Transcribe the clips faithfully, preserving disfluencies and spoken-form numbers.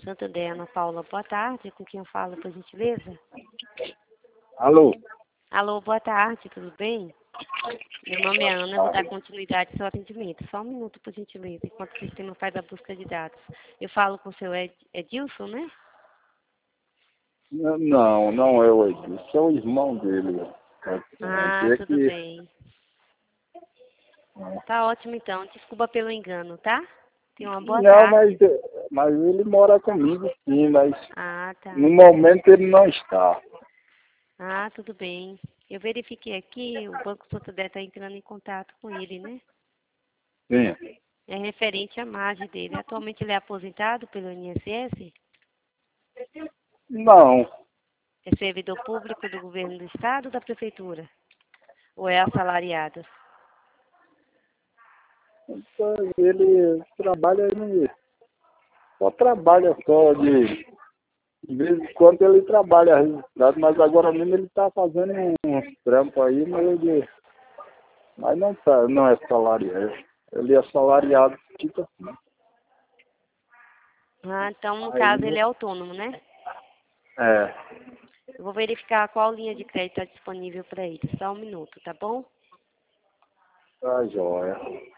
Santander, Ana Paula, boa tarde. Com quem eu falo, por gentileza? Alô? Alô, boa tarde, tudo bem? Meu nome é Ana, eu vou dar continuidade ao seu atendimento. Só um minuto, por gentileza, enquanto o sistema faz a busca de dados. Eu falo com o seu Ed, Edilson, né? Não, não é o Edilson, é o irmão dele. Ah, É tudo que... bem. Tá ótimo, então. Desculpa pelo engano, tá? Tenha uma boa Não, mas, tarde. mas ele mora comigo sim, mas Ah, tá. no momento ele não está. Ah, tudo bem. Eu verifiquei aqui, o Banco Santander está entrando em contato com ele, né? Sim. É referente à margem dele. Atualmente ele é aposentado pelo I N S S? Não, É servidor público do governo do estado ou da prefeitura? Ou é assalariado? ele trabalha no... Só trabalha só de... De vez em quando ele trabalha registrado, mas agora mesmo ele está fazendo uns trampos aí, mas ele... Mas não, tá, não é salariado. Ele é salariado, tipo assim. Ah, então no caso ele Aí, é autônomo, né? é, Eu vou verificar qual linha de crédito está disponível para ele. Só um minuto, tá bom? tá joia.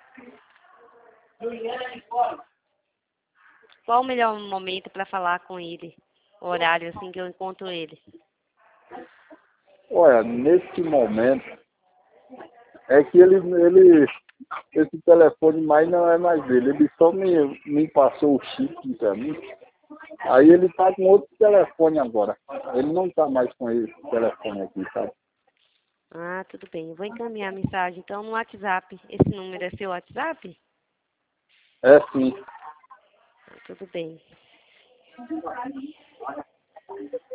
Qual o melhor momento para falar com ele? O horário assim que eu encontro ele? Olha, nesse momento, é que ele, ele, esse telefone mais não é mais dele, ele só me, me passou o chip pra mim, aí ele tá com outro telefone agora, ele não tá mais com esse telefone aqui, sabe? Ah, tudo bem. Eu vou encaminhar a mensagem então no WhatsApp. Esse número é seu WhatsApp? É sim. Ah, tudo bem.